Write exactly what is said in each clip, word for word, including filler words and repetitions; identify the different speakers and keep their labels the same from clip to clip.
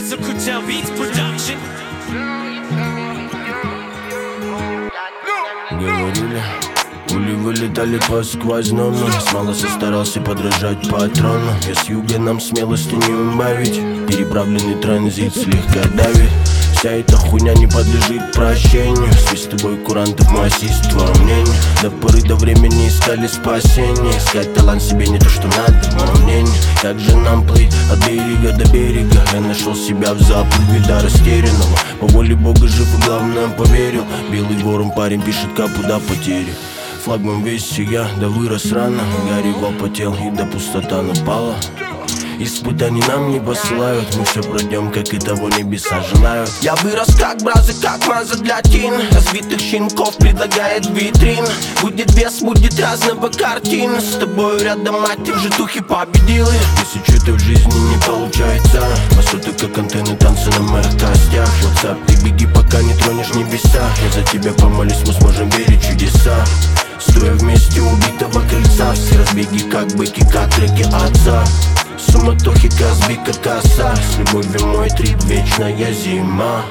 Speaker 1: Physical Kutel Beats Production.
Speaker 2: Говорили, пули вылетали по сквозному. Смолос старался подражать патрону. Я с юга, нам смелости не убавить. Переправленный транзит слегка давит. Вся эта хуйня не подлежит прощению. Свист тобой курантов, мой ассист, твое мнение. До поры до времени искали спасение. Искать талант себе не то, что надо, мое мнение. Как же нам плыть от берега до берега? Я нашел себя в заплыве до растерянного. По воле Бога жив и главное поверил. Белый ворон парень пишет капу до потери. Флагман весь я, да вырос рано. Горевал, потел и до пустота напала. Испытаний нам не посылают, мы все пройдем, как и того небеса желают. Я вырос как бразы, как маза для тин. Разбитых щенков предлагает витрин. Будет вес, будет разного картин. С тобой рядом, мать, ты в житухе победил. Если что-то в жизни не получается, по сути как антенны, танцы на моих костях. WhatsApp, ты беги, пока не тронешь небеса. Я за тебя помолюсь, мы сможем верить в чудеса. Стоя вместе убитого крыльца, все разбеги как быки, как реки отца. Суматохи, Казби, как коса. С любовью мой трип, вечная зима.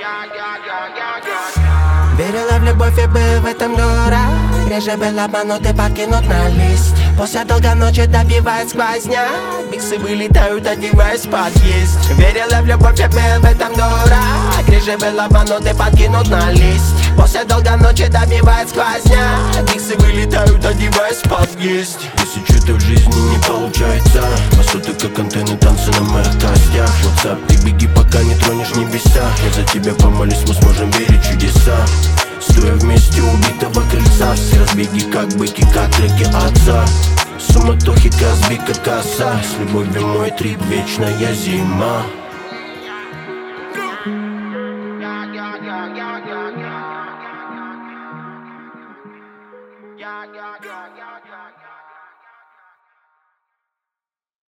Speaker 3: Верила в любовь и был в этом дурак. Реже был обманут и подкинут на лист. После долгой ночи добивает сквозняк. Биксы вылетают, одеваясь в подъезд. Верила в любовь и был в этом дурак. Реже был обманут и подкинут на лист. После долгой ночи добивает сквозняк. Биксы вылетают, одеваясь в подъезд.
Speaker 2: Если что-то в жизни не получается, по сути как антенны, танцы на моих костях. WhatsApp, ты беги, пока не тронешь небеса. Я за тебя помолюсь, мы сможем верить в чудеса. Стоя вместе убитого крыльца, все разбеги как быки, как реки отца. Суматохи, Казби, как коса. С любовью мой трип, вечная зима.
Speaker 3: Yeah, yeah, yeah, yeah, yeah, yeah.